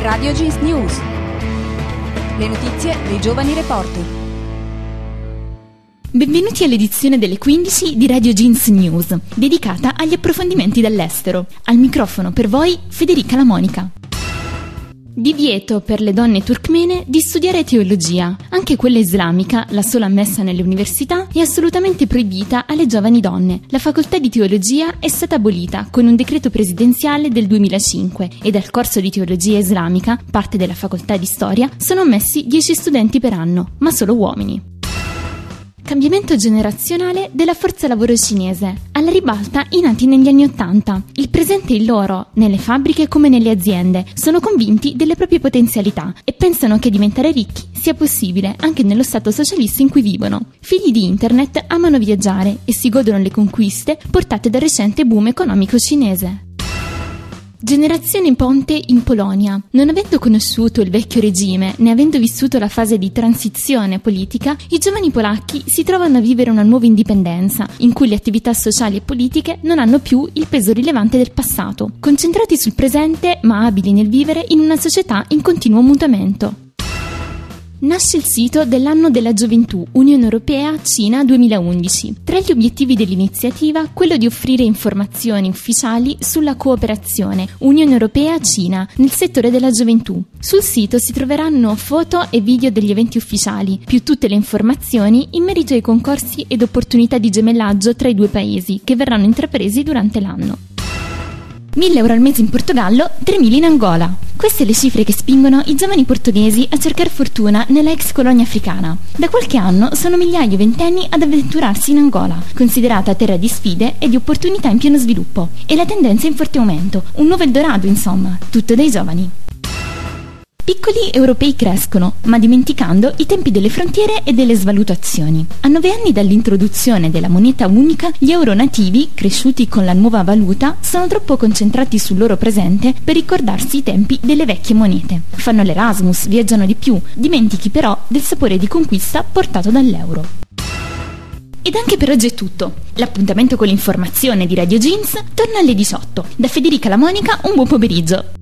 Radio Jeans News. Le notizie dei giovani reporter. Benvenuti all'edizione delle 15 di Radio Jeans News, dedicata agli approfondimenti dall'estero. Al microfono per voi Federica La Monica. Divieto per le donne turkmene di studiare teologia. Anche quella islamica, la sola ammessa nelle università, è assolutamente proibita alle giovani donne. La facoltà di teologia è stata abolita con un decreto presidenziale del 2005 e dal corso di teologia islamica, parte della facoltà di storia, sono ammessi 10 studenti per anno, ma solo uomini. Cambiamento generazionale della forza lavoro cinese. Alla ribalta i nati negli anni '80. Il presente è il loro, nelle fabbriche come nelle aziende. Sono convinti delle proprie potenzialità e pensano che diventare ricchi sia possibile anche nello stato socialista in cui vivono. Figli di internet, amano viaggiare e si godono le conquiste portate dal recente boom economico cinese. Generazione ponte in Polonia. Non avendo conosciuto il vecchio regime, né avendo vissuto la fase di transizione politica, i giovani polacchi si trovano a vivere una nuova indipendenza, in cui le attività sociali e politiche non hanno più il peso rilevante del passato, concentrati sul presente ma abili nel vivere in una società in continuo mutamento. Nasce il sito dell'anno della gioventù Unione Europea-Cina 2011. Tra gli obiettivi dell'iniziativa, quello di offrire informazioni ufficiali sulla cooperazione Unione Europea-Cina nel settore della gioventù. Sul sito si troveranno foto e video degli eventi ufficiali, più tutte le informazioni in merito ai concorsi ed opportunità di gemellaggio tra i due paesi che verranno intrapresi durante l'anno. 1.000 euro al mese in Portogallo, 3.000 in Angola. Queste le cifre che spingono i giovani portoghesi a cercare fortuna nella ex colonia africana. Da qualche anno sono migliaia ventenni ad avventurarsi in Angola, considerata terra di sfide e di opportunità in pieno sviluppo. E la tendenza è in forte aumento, un nuovo Eldorado insomma, tutto dai giovani. Piccoli europei crescono, ma dimenticando i tempi delle frontiere e delle svalutazioni. A 9 anni dall'introduzione della moneta unica, gli euro nativi, cresciuti con la nuova valuta, sono troppo concentrati sul loro presente per ricordarsi i tempi delle vecchie monete. Fanno l'Erasmus, viaggiano di più, dimentichi però del sapore di conquista portato dall'euro. Ed anche per oggi è tutto. L'appuntamento con l'informazione di Radio Jeans torna alle 18. Da Federica La Monica, un buon pomeriggio.